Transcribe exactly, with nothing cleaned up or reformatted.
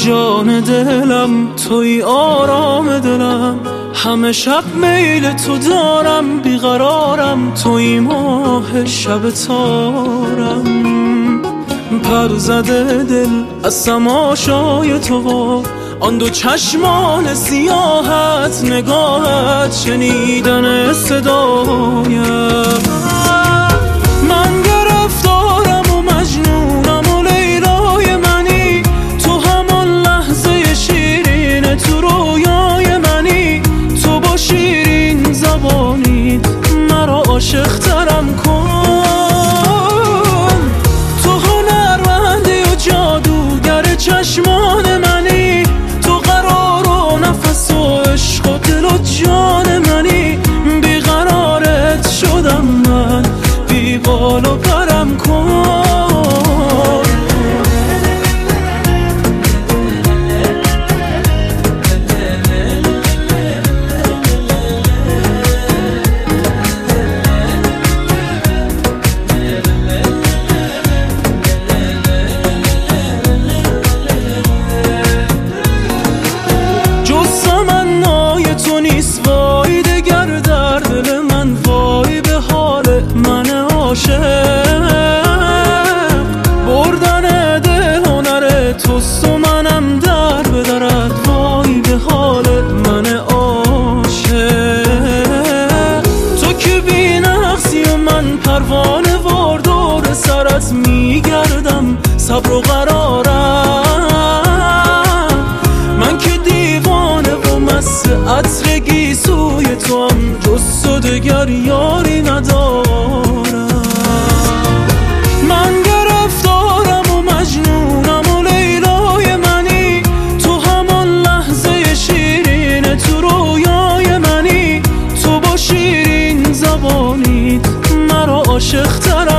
جان دلم، توی آرام دلم، همه شب میل تو دارم، بیقرارم، توی ماه شب تارم. پر زده دل از تماشای تو و آن دو چشمان سیاهت، نگاهت، شنیدن صدایم. من گرفتارم و مجنونم و لیلای منی، تو همان لحظه شیرین تو رویای منی، تو با شیرین زبانیت مرا عاشق ترم کن. تو هنرمندی و جادوگر چشمان منی، تو قرار و نفس و عشق و دل و جان منی، بیقرارت شدم من، بی بال و پرم کن. بردن دل هنر توست و منم در بدرد، وای به حال من عاشق. تو که بی نقصی و من پروانه وار دور سرت میگردم، صبر و قرارم. من که دیوانه و مست عطر گیسوی تو هم، جز تو دگر یاری ندارم. من گرفتارم و مجنونم و لیلای منی، تو همان لحظه شیرین تو رویای منی، تو با شیرین زبانیت مرا عاشق ترم